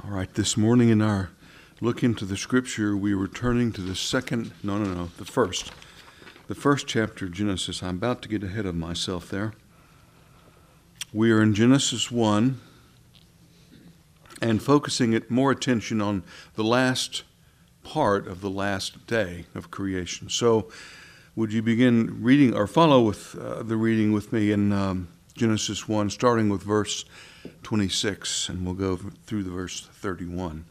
All right, this morning in our look into the scripture, we were turning to the first chapter of Genesis. I'm about to get ahead of myself there. We are in Genesis 1 and focusing more attention on the last part of the last day of creation. So would you begin reading or follow with the reading with me in Genesis 1, starting with verse 26, and we'll go through the verse 31.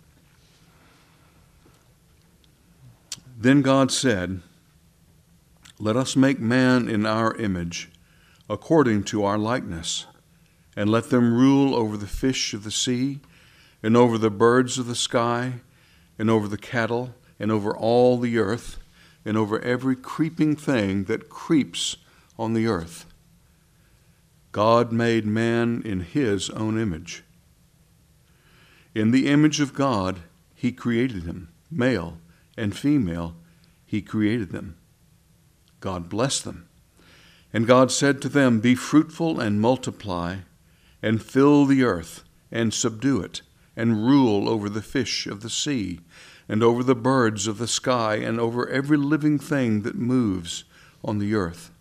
Then God said, "Let us make man in our image, according to our likeness, and let them rule over the fish of the sea, and over the birds of the sky, and over the cattle, and over all the earth, and over every creeping thing that creeps on the earth." God made man in his own image. In the image of God, he created him. Male and female, he created them. God blessed them. And God said to them, "Be fruitful and multiply, and fill the earth, and subdue it, and rule over the fish of the sea, and over the birds of the sky, and over every living thing that moves on the earth."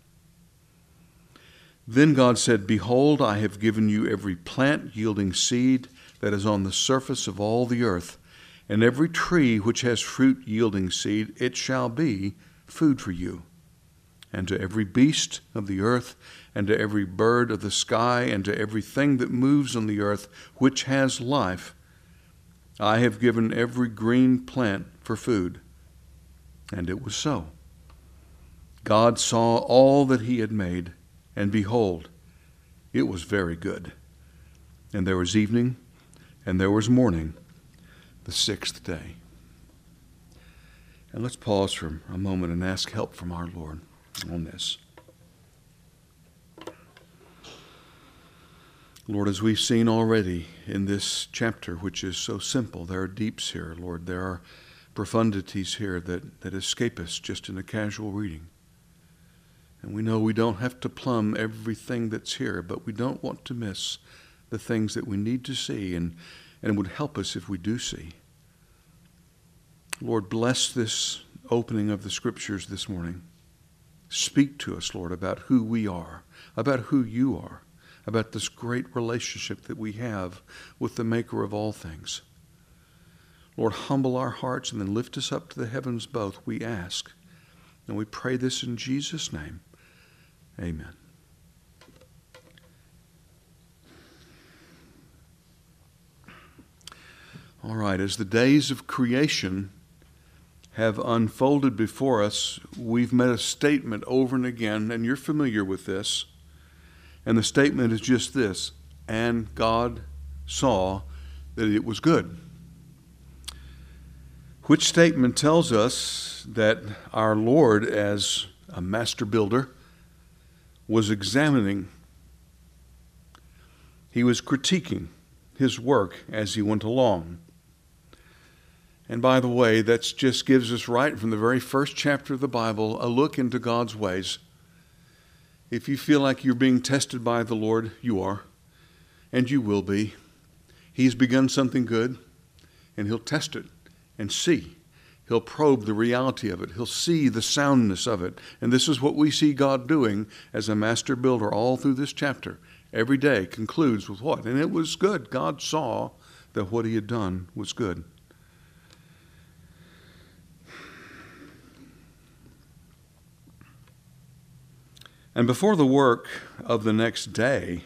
Then God said, "Behold, I have given you every plant yielding seed that is on the surface of all the earth, and every tree which has fruit yielding seed, it shall be food for you. And to every beast of the earth, and to every bird of the sky, and to everything that moves on the earth, which has life, I have given every green plant for food." And it was so. God saw all that he had made, and behold, it was very good. And there was evening, and there was morning, the sixth day. And let's pause for a moment and ask help from our Lord on this. Lord, as we've seen already in this chapter, which is so simple, there are deeps here, Lord. There are profundities here that escape us just in a casual reading. And we know we don't have to plumb everything that's here, but we don't want to miss the things that we need to see, and it would help us if we do see. Lord, bless this opening of the scriptures this morning. Speak to us, Lord, about who we are, about who you are, about this great relationship that we have with the Maker of all things. Lord, humble our hearts and then lift us up to the heavens both, we ask. And we pray this in Jesus' name. Amen. All right, as the days of creation have unfolded before us, we've met a statement over and again, and you're familiar with this. And the statement is just this: "And God saw that it was good." Which statement tells us that our Lord, as a master builder, was examining, he was critiquing his work as he went along. And by the way, that just gives us right from the very first chapter of the Bible a look into God's ways. If you feel like you're being tested by the Lord, you are, and you will be. He's begun something good, and he'll test it and see. He'll probe the reality of it. He'll see the soundness of it. And this is what we see God doing as a master builder all through this chapter. Every day concludes with what? And it was good. God saw that what he had done was good. And before the work of the next day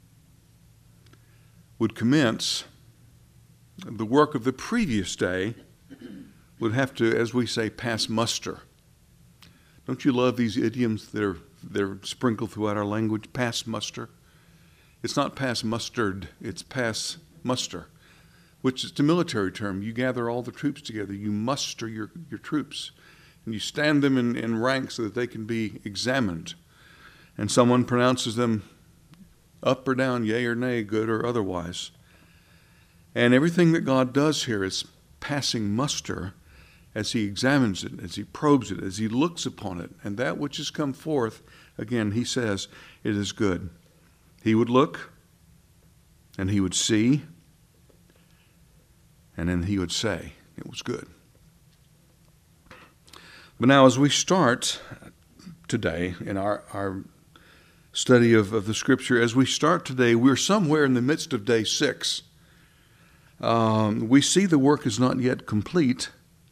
would commence, the work of the previous day would have to, as we say, pass muster. Don't you love these idioms that are sprinkled throughout our language? Pass muster. It's not pass mustard, it's pass muster, which is a military term. You gather all the troops together. You muster your troops, and you stand them in ranks so that they can be examined. And someone pronounces them up or down, yea or nay, good or otherwise. And everything that God does here is passing muster as he examines it, as he probes it, as he looks upon it. And that which has come forth, again, he says, it is good. He would look and he would see And then he would say, it was good. But now as we start today in our study of the Scripture, as we start today, we're somewhere in the midst of day 6. We see the work is not yet complete.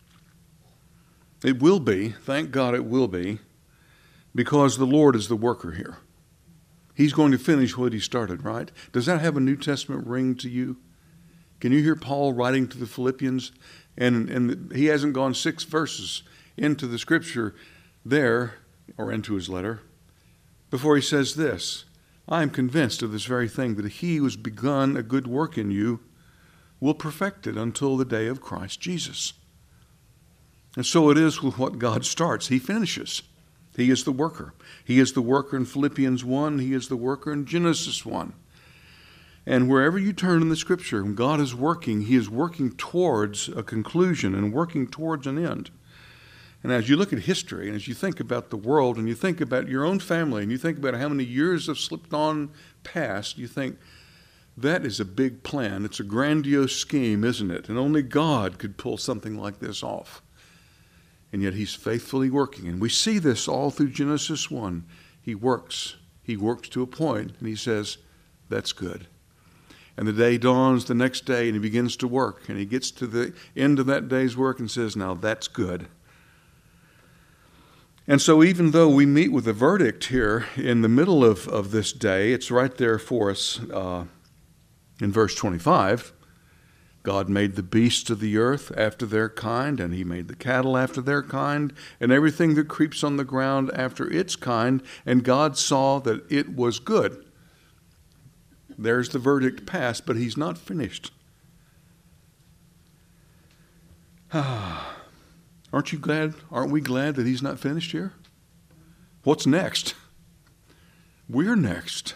It will be. Thank God it will be. Because the Lord is the worker here. He's going to finish what he started, right? Does that have a New Testament ring to you? Can you hear Paul writing to the Philippians? And he hasn't gone 6 verses into the Scripture there, or into his letter, before he says this: I am convinced of this very thing, that he who has begun a good work in you will perfect it until the day of Christ Jesus. And so it is with what God starts, he finishes. He is the worker. He is the worker in Philippians 1. He is the worker in Genesis 1. And wherever you turn in the Scripture, when God is working, he is working towards a conclusion and working towards an end. And as you look at history, and as you think about the world, and you think about your own family, and you think about how many years have slipped on past, you think, that is a big plan. It's a grandiose scheme, isn't it? And only God could pull something like this off. And yet he's faithfully working. And we see this all through Genesis 1. He works. He works to a point, and he says, that's good. And the day dawns the next day, and he begins to work. And he gets to the end of that day's work and says, now that's good. And so even though we meet with a verdict here in the middle of this day, it's right there for us in verse 25. God made the beasts of the earth after their kind, and he made the cattle after their kind, and everything that creeps on the ground after its kind, and God saw that it was good. There's the verdict passed, but he's not finished. Aren't you glad? Aren't we glad that he's not finished here? What's next? We're next.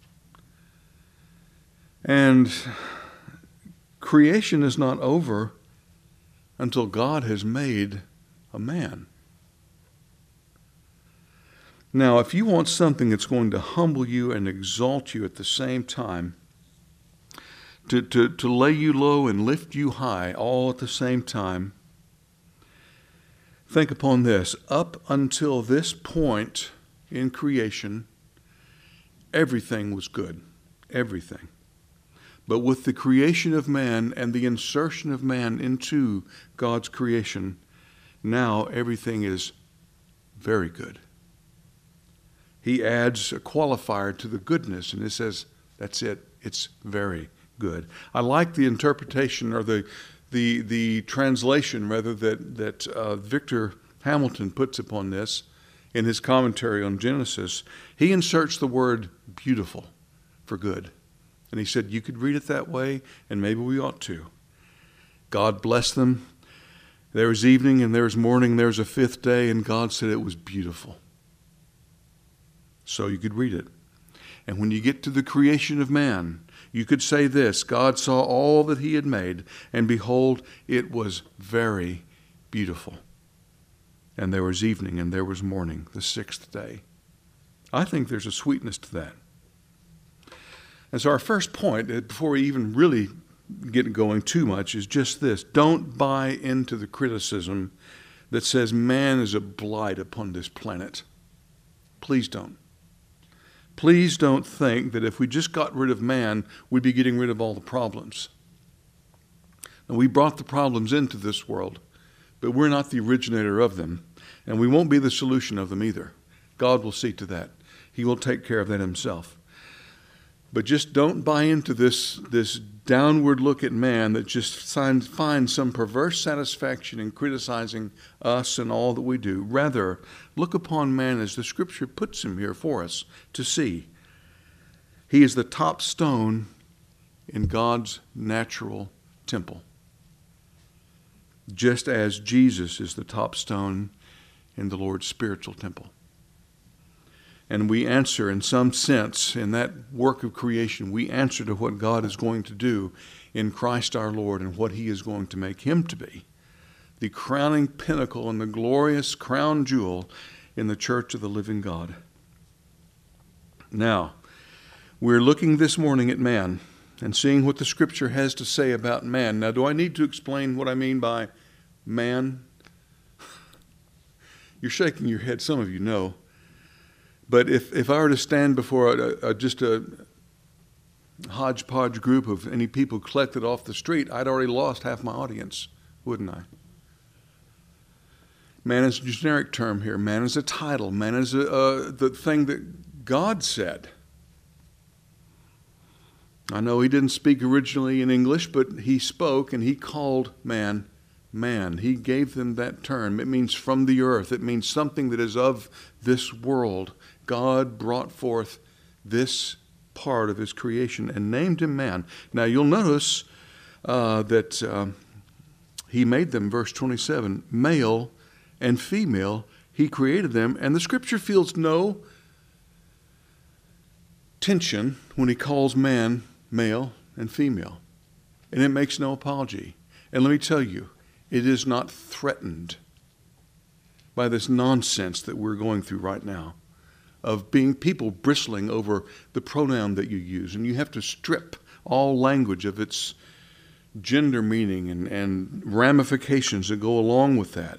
And creation is not over until God has made a man. Now, if you want something that's going to humble you and exalt you at the same time, to lay you low and lift you high all at the same time, think upon this. Up until this point in creation, everything was good. Everything. But with the creation of man and the insertion of man into God's creation, now everything is very good. He adds a qualifier to the goodness, and it says, that's it. It's very good. I like the interpretation, or the translation, rather, that Victor Hamilton puts upon this in his commentary on Genesis. He inserts the word beautiful for good. And he said, you could read it that way, and maybe we ought to. God blessed them. There was evening, and there was morning, there was a 5th day, and God said it was beautiful. So you could read it. And when you get to the creation of man, you could say this: God saw all that he had made, and behold, it was very beautiful. And there was evening, and there was morning, the 6th day. I think there's a sweetness to that. And so our first point, before we even really get going too much, is just this: don't buy into the criticism that says man is a blight upon this planet. Please don't. Please don't think that if we just got rid of man, we'd be getting rid of all the problems. And we brought the problems into this world, but we're not the originator of them, and we won't be the solution of them either. God will see to that. He will take care of that himself. But just don't buy into this downward look at man that just finds some perverse satisfaction in criticizing us and all that we do. Rather, look upon man as the Scripture puts him here for us to see. He is the top stone in God's natural temple, just as Jesus is the top stone in the Lord's spiritual temple. And we answer, in some sense, in that work of creation, we answer to what God is going to do in Christ our Lord and what he is going to make him to be, the crowning pinnacle and the glorious crown jewel in the church of the living God. Now, we're looking this morning at man, and seeing what the Scripture has to say about man. Now, do I need to explain what I mean by man? You're shaking your head. Some of you know. But if I were to stand before just a hodgepodge group of any people collected off the street, I'd already lost half my audience, wouldn't I? Man is a generic term here. Man is a title. Man is the thing that God said. I know he didn't speak originally in English, but he spoke and he called man, man. He gave them that term. It means from the earth. It means something that is of this world. God brought forth this part of his creation and named him man. Now you'll notice that he made them, verse 27, male and female. He created them, and the Scripture feels no tension when he calls man male and female. And it makes no apology. And let me tell you, it is not threatened by this nonsense that we're going through right now of being people bristling over the pronoun that you use. And you have to strip all language of its gender meaning and ramifications that go along with that.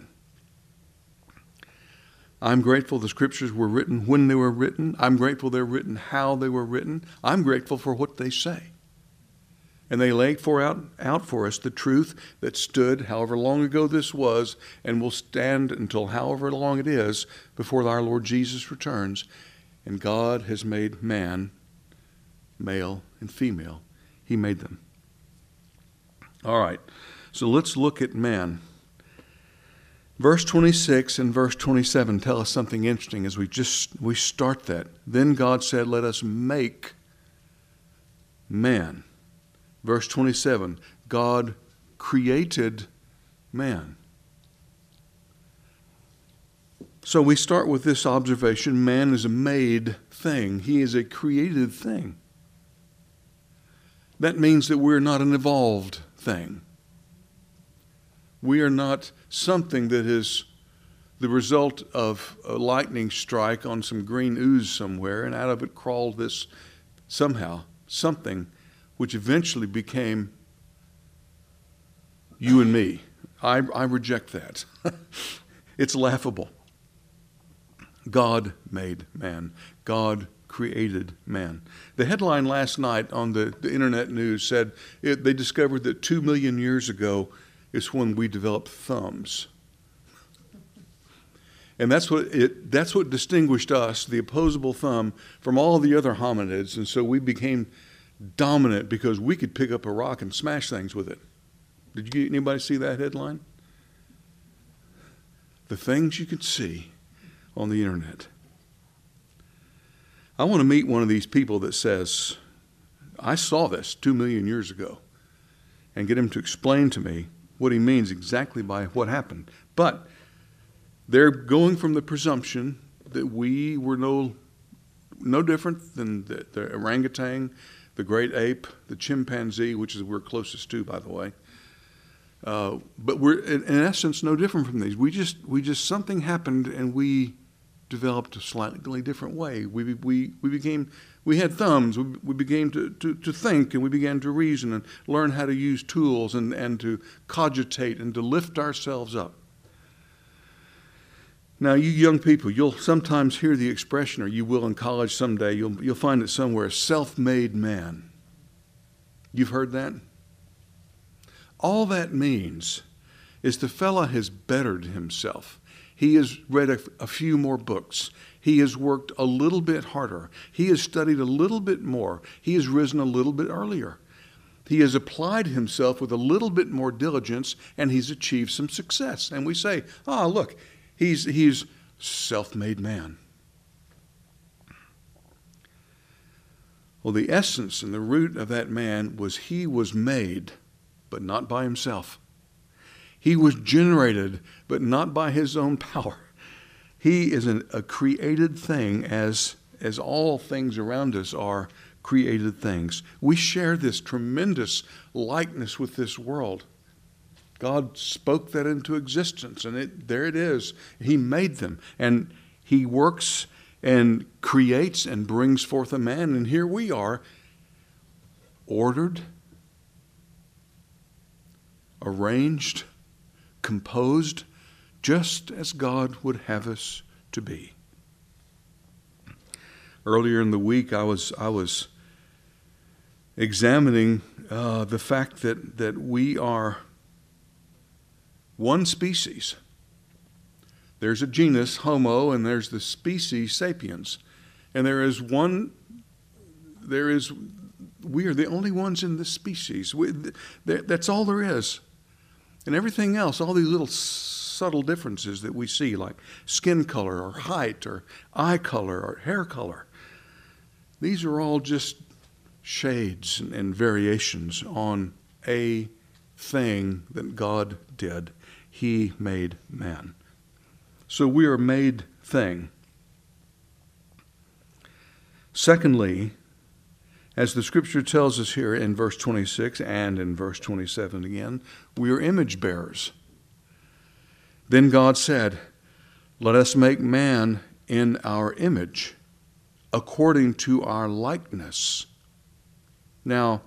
I'm grateful the Scriptures were written when they were written. I'm grateful they're written how they were written. I'm grateful for what they say. And they lay out for us the truth that stood however long ago this was and will stand until however long it is before our Lord Jesus returns. And God has made man, male and female. He made them. All right, so let's look at man. Verse 26 and verse 27 tell us something interesting as we start that. Then God said, let us make man. Verse 27, God created man. So we start with this observation, man is a made thing. He is a created thing. That means that we're not an evolved thing. We are not something that is the result of a lightning strike on some green ooze somewhere, and out of it crawled this somehow, something which eventually became you and me. I reject that. It's laughable. God made man. God created man. The headline last night on the internet news said they discovered that 2 million years ago is when we developed thumbs. And that's what distinguished us, the opposable thumb, from all the other hominids. And so we became dominant because we could pick up a rock and smash things with it. Did anybody see that headline? The things you could see on the internet. I want to meet one of these people that says, I saw this 2 million years ago, and get him to explain to me what he means exactly by what happened. But they're going from the presumption that we were no different than the orangutan, the great ape, the chimpanzee, which is we're closest to, by the way. But we're in essence no different from these. We just something happened and we developed a slightly different way. We had thumbs. We began to think, and we began to reason and learn how to use tools and to cogitate and to lift ourselves up. Now, you young people, you'll sometimes hear the expression, or you will in college someday. You'll find it somewhere: self-made man. You've heard that? All that means is the fella has bettered himself. He has read a few more books. He has worked a little bit harder. He has studied a little bit more. He has risen a little bit earlier. He has applied himself with a little bit more diligence, and he's achieved some success. And we say, look, he's self-made man. Well, the essence and the root of that man was he was made, but not by himself. He was generated, but not by his own power. He is a created thing, as all things around us are created things. We share this tremendous likeness with this world. God spoke that into existence, and there it is. He made them, and he works and creates and brings forth a man, and here we are. ordered, arranged, composed, just as God would have us to be. Earlier in the week, I was examining the fact that we are one species. There's a genus, Homo, and there's the species, Sapiens. And we are the only ones in this species. That's all there is. And everything else, all these little subtle differences that we see, like skin color or height or eye color or hair color, these are all just shades and variations on a thing that God did. He made man. So we are made thing. Secondly, as the scripture tells us here in verse 26 and in verse 27 again, we are image bearers. Then God said, "Let us make man in our image, according to our likeness." Now,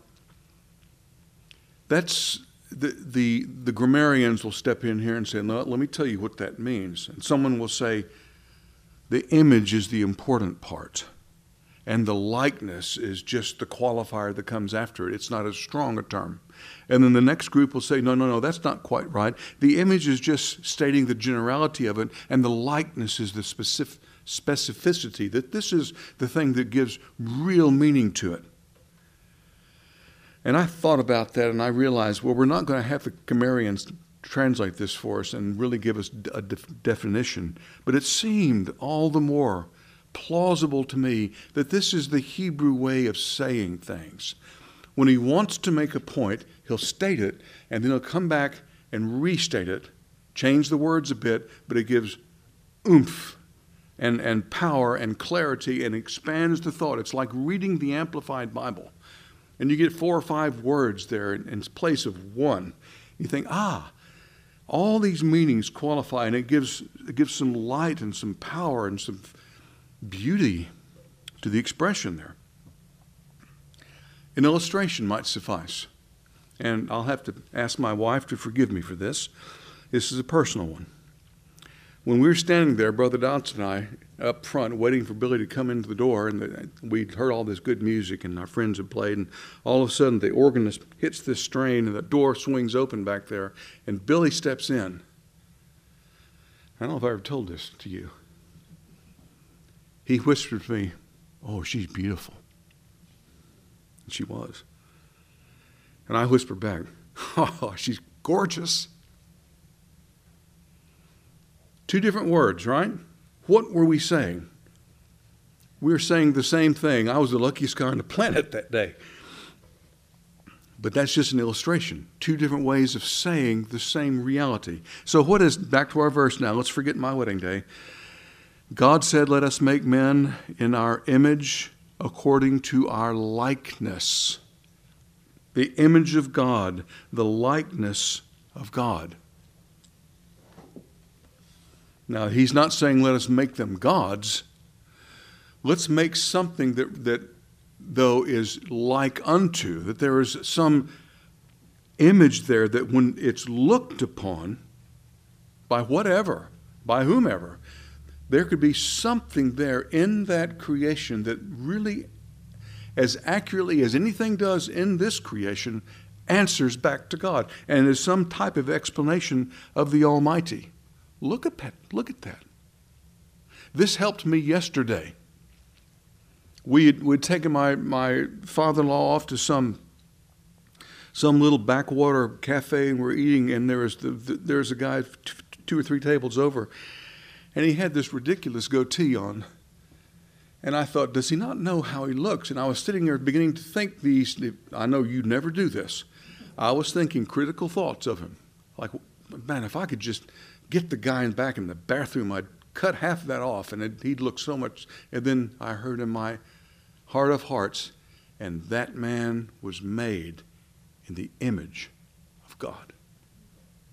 that's the grammarians will step in here and say, "No, let me tell you what that means." And someone will say, the image is the important part, and the likeness is just the qualifier that comes after it. It's not as strong a term. And then the next group will say, no, that's not quite right. The image is just stating the generality of it, and the likeness is the specificity, that this is the thing that gives real meaning to it. And I thought about that, and I realized, well, we're not going to have the grammarians translate this for us and really give us a definition. But it seemed all the more plausible to me that this is the Hebrew way of saying things. When he wants to make a point, he'll state it, and then he'll come back and restate it, change the words a bit, but it gives oomph and power and clarity and expands the thought. It's like reading the Amplified Bible. And you get 4 or 5 words there in place of one. You think, all these meanings qualify, and it gives some light and some power and some beauty to the expression there. An illustration might suffice. And I'll have to ask my wife to forgive me for this. This is a personal one. When we were standing there, Brother Dodson and I, up front, waiting for Billy to come into the door, and we'd heard all this good music, and our friends had played, and all of a sudden the organist hits this strain, and the door swings open back there, and Billy steps in. I don't know if I ever told this to you. He whispered to me, "Oh, she's beautiful." And she was. And I whispered back, "Oh, she's gorgeous." 2 different words, right? What were we saying? We were saying the same thing. I was the luckiest guy on the planet that day. But that's just an illustration. 2 different ways of saying the same reality. So what is, back to our verse now, let's forget my wedding day. God said, "Let us make men in our image according to our likeness." The image of God, the likeness of God. Now, he's not saying let us make them gods. Let's make something that though is like unto, that there is some image there that when it's looked upon by whatever, by whomever, there could be something there in that creation that really, as accurately as anything does in this creation, answers back to God and is some type of explanation of the Almighty. Look at that. Look at that. This helped me yesterday. We'd taken my father-in-law off to some little backwater cafe, and we're eating, and there's a guy 2 or 3 tables over, and he had this ridiculous goatee on. And I thought, does he not know how he looks? And I was sitting there beginning to think these, I know you never do this. I was thinking critical thoughts of him. Like, man, if I could just get the guy back in the bathroom, I'd cut half of that off, and he'd look so much. And then I heard in my heart of hearts, and that man was made in the image of God.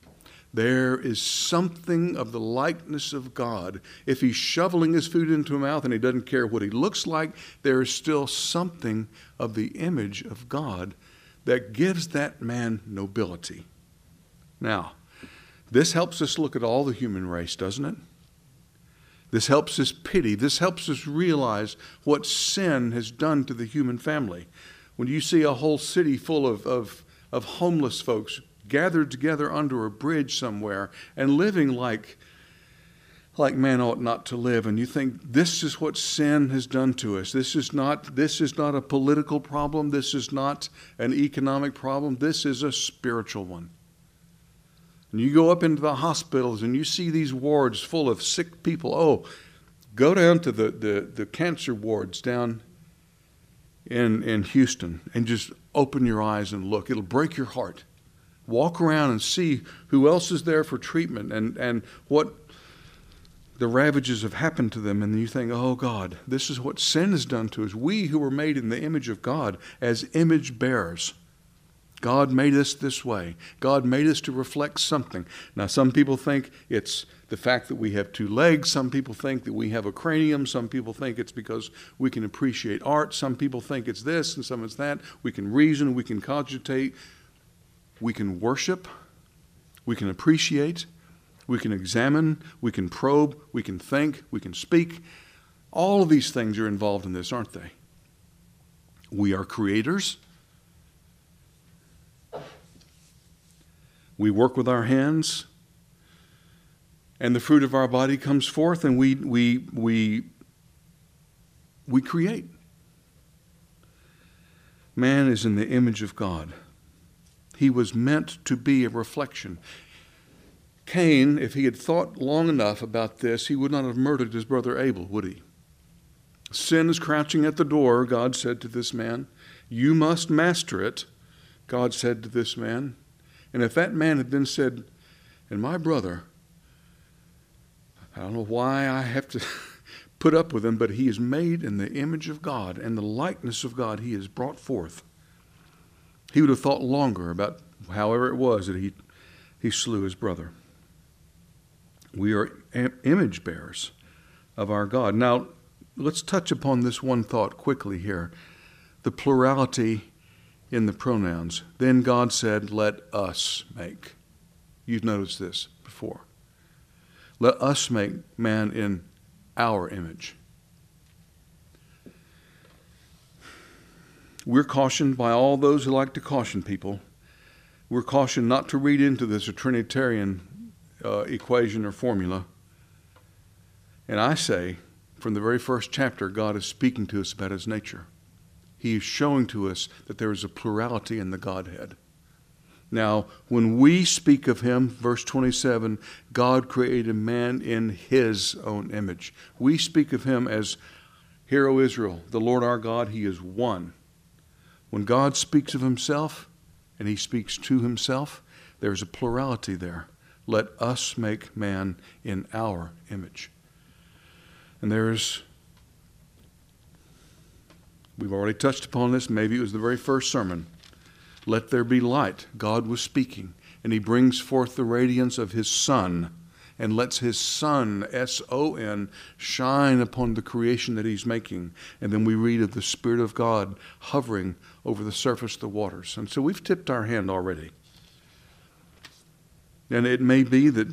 There is something of the likeness of God. If he's shoveling his food into his mouth and he doesn't care what he looks like, there is still something of the image of God that gives that man nobility. Now, this helps us look at all the human race, doesn't it? This helps us pity. This helps us realize what sin has done to the human family. When you see a whole city full of homeless folks gathered together under a bridge somewhere and living like man ought not to live, and you think this is what sin has done to us. This is not a political problem. This is not an economic problem. This is a spiritual one. And you go up into the hospitals and you see these wards full of sick people. Oh, go down to the cancer wards down in Houston and just open your eyes and look. It'll break your heart. Walk around and see who else is there for treatment and what the ravages have happened to them. And you think, oh God, this is what sin has done to us. We who were made in the image of God as image bearers. God made us this way. God made us to reflect something. Now, some people think it's the fact that we have two legs. Some people think that we have a cranium. Some people think it's because we can appreciate art. Some people think it's this and some it's that. We can reason, we can cogitate, we can worship, we can appreciate, we can examine, we can probe, we can think, we can speak. All of these things are involved in this, aren't they? We are creators. We work with our hands, and the fruit of our body comes forth, and we create. Man is in the image of God. He was meant to be a reflection. Cain, if he had thought long enough about this, he would not have murdered his brother Abel, would he? Sin is crouching at the door, God said to this man. You must master it, God said to this man. And if that man had then said, and my brother, I don't know why I have to put up with him, but he is made in the image of God and the likeness of God he has brought forth. He would have thought longer about however it was that he slew his brother. We are image bearers of our God. Now, let's touch upon this one thought quickly here. The plurality in the pronouns. Then God said, let us make. You've noticed this before. Let us make man in our image. We're cautioned by all those who like to caution people. We're cautioned not to read into this a Trinitarian equation or formula. And I say, from the very first chapter, God is speaking to us about his nature. He is showing to us that there is a plurality in the Godhead. Now, when we speak of him, verse 27, God created man in his own image. We speak of him as, Hear, O Israel, the Lord our God, he is one. When God speaks of himself, and he speaks to himself, there's a plurality there. Let us make man in our image. And we've already touched upon this. Maybe it was the very first sermon. Let there be light. God was speaking. And he brings forth the radiance of his Son and lets his Son, S-O-N, shine upon the creation that he's making. And then we read of the Spirit of God hovering over the surface of the waters. And so we've tipped our hand already. And it may be that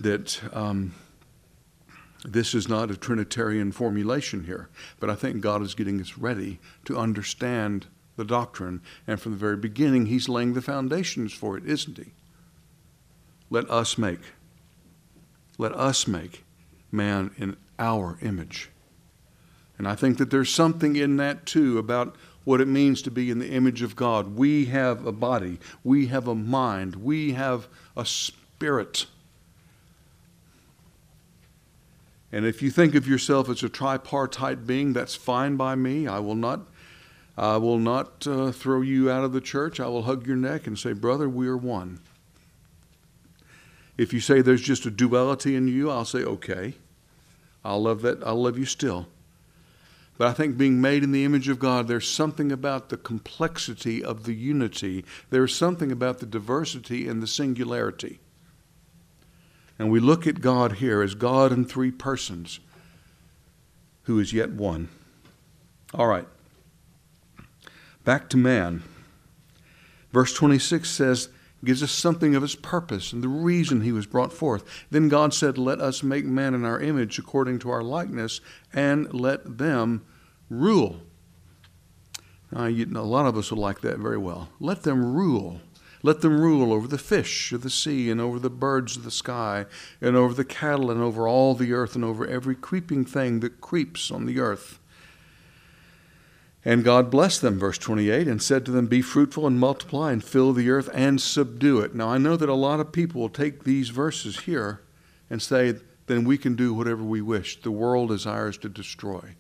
this is not a Trinitarian formulation here, but I think God is getting us ready to understand the doctrine. And from the very beginning, he's laying the foundations for it, isn't he? Let us make man in our image. And I think that there's something in that too about what it means to be in the image of God. We have a body, we have a mind, we have a spirit. And if you think of yourself as a tripartite being, that's fine by me. I will not throw you out of the church. I will hug your neck and say, brother, we are one. If you say there's just a duality in you, I'll say, okay. I'll love that. I'll love you still. But I think being made in the image of God, there's something about the complexity of the unity. There's something about the diversity and the singularity. And we look at God here as God in three persons, who is yet one. All right. Back to man. Verse 26 says, gives us something of his purpose and the reason he was brought forth. Then God said, let us make man in our image according to our likeness, and let them rule. Now, a lot of us would like that very well. Let them rule. Let them rule over the fish of the sea, and over the birds of the sky, and over the cattle, and over all the earth, and over every creeping thing that creeps on the earth. And God blessed them, verse 28, and said to them, be fruitful and multiply and fill the earth and subdue it. Now, I know that a lot of people will take these verses here and say, then we can do whatever we wish. The world is ours to destroy.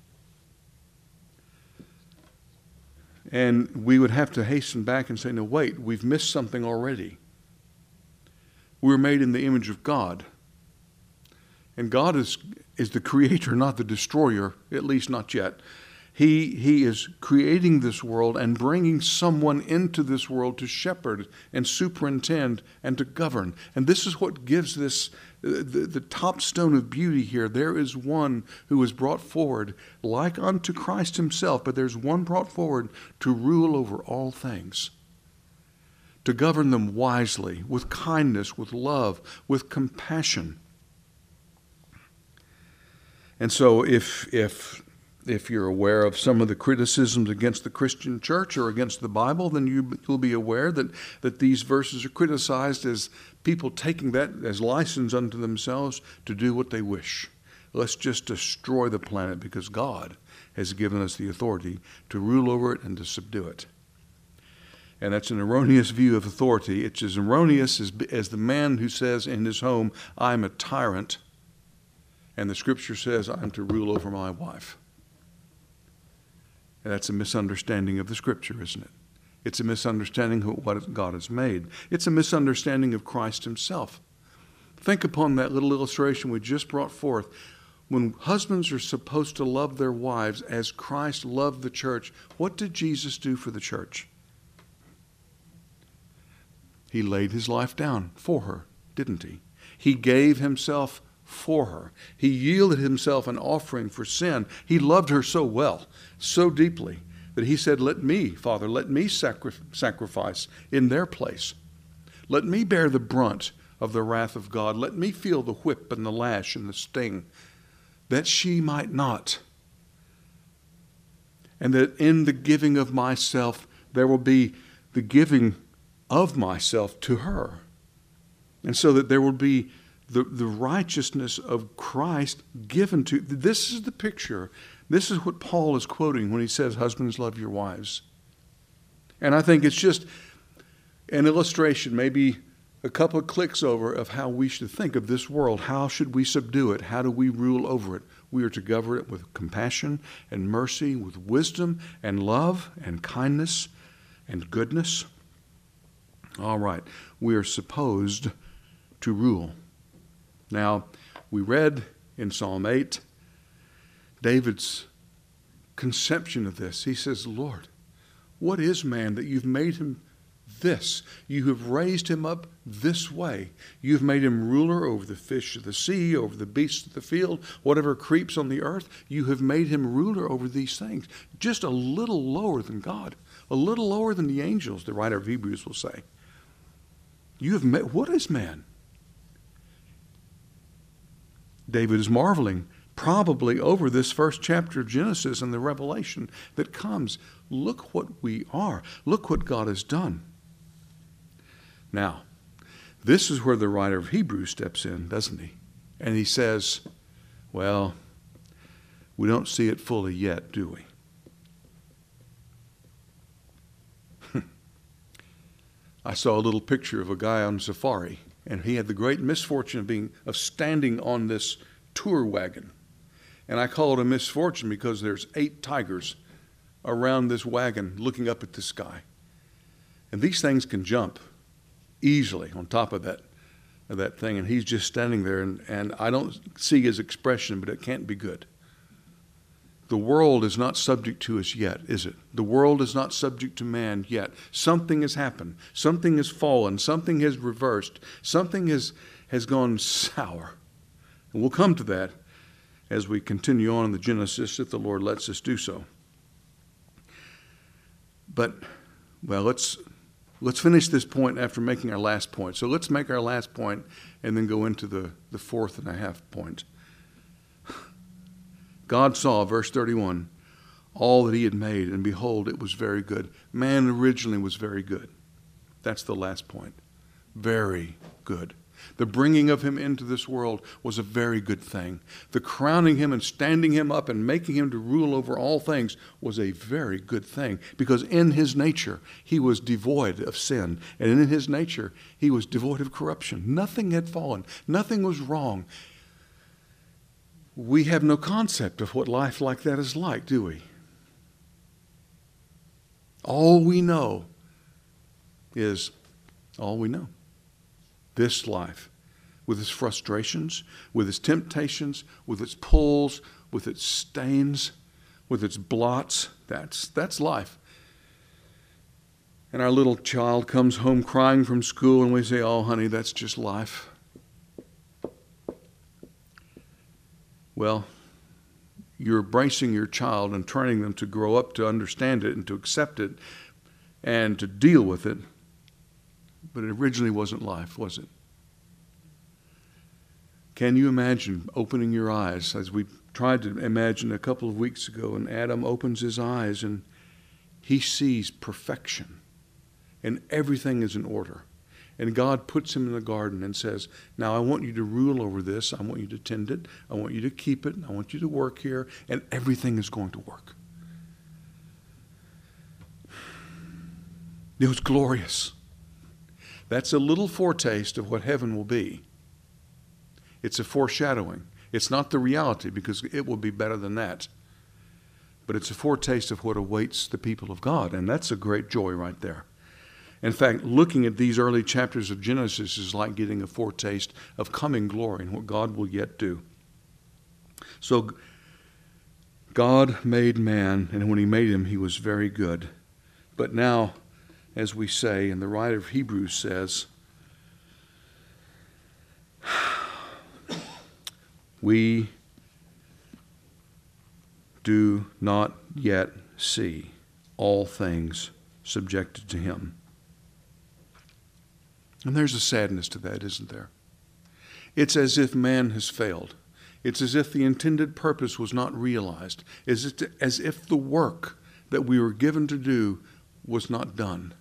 And we would have to hasten back and say, no, wait, we've missed something already. We're made in the image of God. And God is the creator, not the destroyer, at least not yet. He is creating this world and bringing someone into this world to shepherd and superintend and to govern. And this is what gives this the top stone of beauty here. There is one who is brought forward like unto Christ himself, but there's one brought forward to rule over all things, to govern them wisely, with kindness, with love, with compassion. And so if you're aware of some of the criticisms against the Christian church or against the Bible, then you'll be aware that these verses are criticized as people taking that as license unto themselves to do what they wish. Let's just destroy the planet because God has given us the authority to rule over it and to subdue it. And that's an erroneous view of authority. It's as erroneous as the man who says in his home, I'm a tyrant, and the scripture says I'm to rule over my wife. And that's a misunderstanding of the scripture, isn't it? It's a misunderstanding of what God has made. It's a misunderstanding of Christ himself. Think upon that little illustration we just brought forth. When husbands are supposed to love their wives as Christ loved the church, what did Jesus do for the church? He laid his life down for her, didn't he? He gave himself for her. He yielded himself an offering for sin. He loved her so well, so deeply, that he said, let me, Father, let me sacrifice in their place. Let me bear the brunt of the wrath of God. Let me feel the whip and the lash and the sting, that she might not. And that in the giving of myself, there will be the giving of myself to her. And so that there will be the righteousness of Christ given to. This is the picture. This is what Paul is quoting when he says, husbands, love your wives. And I think it's just an illustration, maybe a couple of clicks over, of how we should think of this world. How should we subdue it? How do we rule over it? We are to govern it with compassion and mercy, with wisdom and love and kindness and goodness. All right, we are supposed to rule. Now, we read in Psalm 8 David's conception of this. He says, Lord, what is man that you've made him this? You have raised him up this way. You've made him ruler over the fish of the sea, over the beasts of the field, whatever creeps on the earth. You have made him ruler over these things. Just a little lower than God, a little lower than the angels, the writer of Hebrews will say. You have made, what is man? David is marveling probably over this first chapter of Genesis and the revelation that comes. Look what we are. Look what God has done. Now, this is where the writer of Hebrews steps in, doesn't he? And he says, well, we don't see it fully yet, do we? I saw a little picture of a guy on safari, and he had the great misfortune of standing on this tour wagon. And I call it a misfortune because there's 8 tigers around this wagon looking up at the sky. And these things can jump easily on top of that thing. And he's just standing there, and I don't see his expression, but it can't be good. The world is not subject to us yet, is it? The world is not subject to man yet. Something has happened. Something has fallen. Something has reversed. Something has gone sour. And we'll come to that as we continue on in the Genesis, if the Lord lets us do so. But, well, let's finish this point after making our last point. So let's make our last point and then go into the fourth and a half point. God saw, verse 31, all that he had made, and behold, it was very good. Man originally was very good. That's the last point. Very good. The bringing of him into this world was a very good thing. The crowning him and standing him up and making him to rule over all things was a very good thing, because in his nature he was devoid of sin, and in his nature he was devoid of corruption. Nothing had fallen. Nothing was wrong. We have no concept of what life like that is like, do we? All we know is all we know. This life, with its frustrations, with its temptations, with its pulls, with its stains, with its blots, that's life. And our little child comes home crying from school and we say, oh, honey, that's just life. Well, you're bracing your child and training them to grow up to understand it and to accept it and to deal with it. But it originally wasn't life, was it? Can you imagine opening your eyes, as we tried to imagine a couple of weeks ago, and Adam opens his eyes and he sees perfection and everything is in order. And God puts him in the garden and says, now I want you to rule over this. I want you to tend it. I want you to keep it. I want you to work here. And everything is going to work. It was glorious. That's a little foretaste of what heaven will be. It's a foreshadowing. It's not the reality, because it will be better than that. But it's a foretaste of what awaits the people of God. And that's a great joy right there. In fact, looking at these early chapters of Genesis is like getting a foretaste of coming glory and what God will yet do. So God made man, and when he made him, he was very good. But now, as we say, and the writer of Hebrews says, we do not yet see all things subjected to him. And there's a sadness to that, isn't there? It's as if man has failed. It's as if the intended purpose was not realized. As if the work that we were given to do was not done.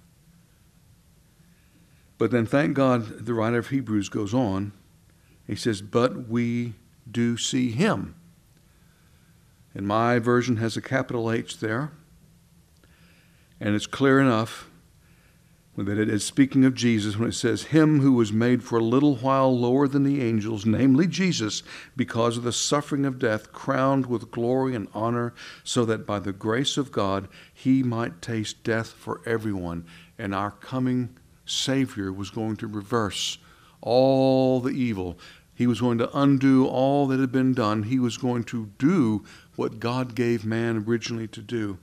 But then, thank God, the writer of Hebrews goes on. He says, but we do see him. And my version has a capital H there. And it's clear enough that it is speaking of Jesus when it says, him who was made for a little while lower than the angels, namely Jesus, because of the suffering of death, crowned with glory and honor, so that by the grace of God he might taste death for everyone. And our coming Savior was going to reverse all the evil. He was going to undo all that had been done. He was going to do what God gave man originally to do.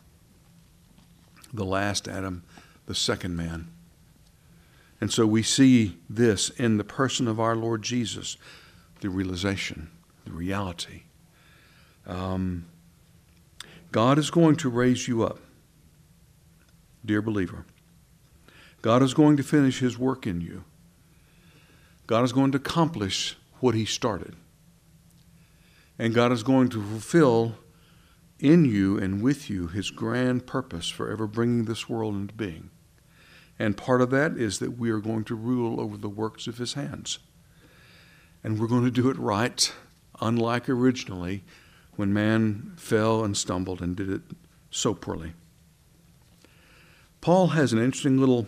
The last Adam, the second man. And so we see this in the person of our Lord Jesus, the realization, the reality. God is going to raise you up, dear believer. God is going to finish his work in you. God is going to accomplish what he started. And God is going to fulfill in you and with you his grand purpose for ever bringing this world into being. And part of that is that we are going to rule over the works of his hands. And we're going to do it right, unlike originally when man fell and stumbled and did it so poorly. Paul has an interesting little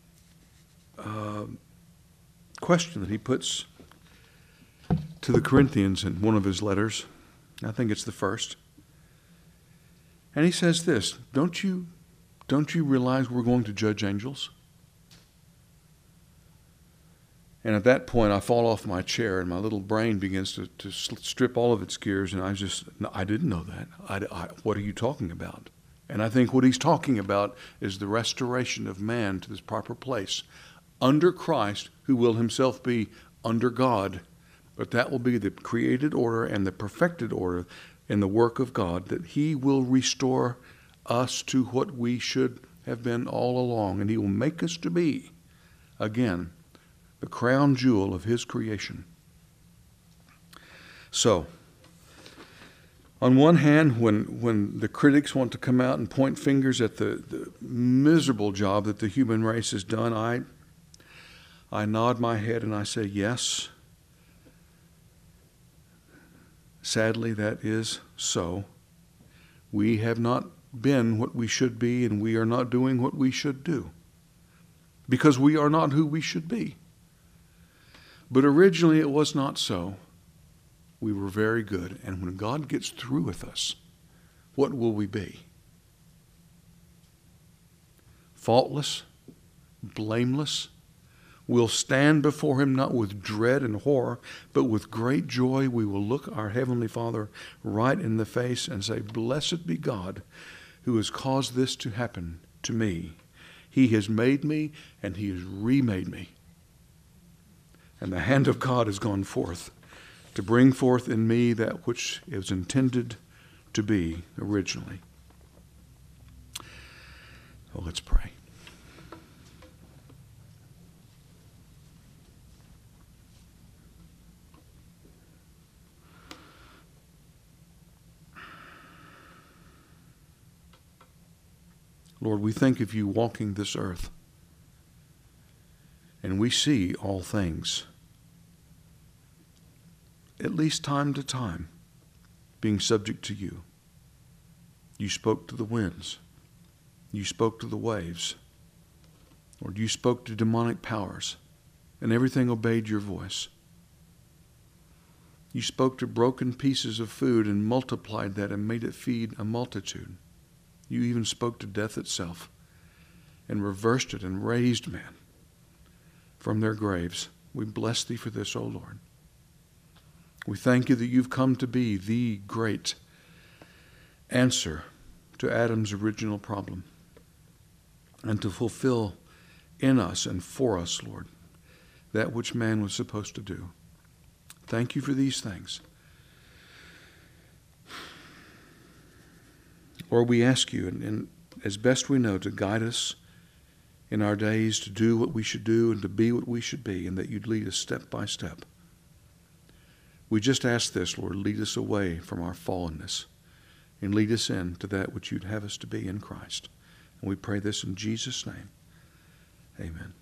question that he puts to the Corinthians in one of his letters. I think it's the first. And he says this, don't you realize we're going to judge angels? And at that point, I fall off my chair, and my little brain begins to strip all of its gears, and I didn't know that. What are you talking about? And I think what he's talking about is the restoration of man to this proper place under Christ, who will himself be under God. But that will be the created order and the perfected order in the work of God, that he will restore us to what we should have been all along, and he will make us to be, again, the crown jewel of his creation. So, on one hand, when the critics want to come out and point fingers at the miserable job that the human race has done, I nod my head and I say, yes, sadly that is so. We have not been what we should be, and we are not doing what we should do, because we are not who we should be. But originally it was not so. We were very good. And when God gets through with us, what will we be? Faultless, blameless. We'll stand before him not with dread and horror, but with great joy. We will look our Heavenly Father right in the face and say, blessed be God who has caused this to happen to me. He has made me, and he has remade me. And the hand of God has gone forth to bring forth in me that which it was intended to be originally. Well, let's pray. Lord, we think of you walking this earth, and we see all things, at least time to time, being subject to you. You spoke to the winds. You spoke to the waves. Lord, you spoke to demonic powers, and everything obeyed your voice. You spoke to broken pieces of food and multiplied that and made it feed a multitude. You even spoke to death itself and reversed it and raised men from their graves. We bless thee for this, O Lord. We thank you that you've come to be the great answer to Adam's original problem, and to fulfill in us and for us, Lord, that which man was supposed to do. Thank you for these things. Lord, we ask you, and as best we know, to guide us in our days to do what we should do and to be what we should be, and that you'd lead us step by step. We just ask this, Lord, lead us away from our fallenness and lead us into that which you'd have us to be in Christ. And we pray this in Jesus' name. Amen.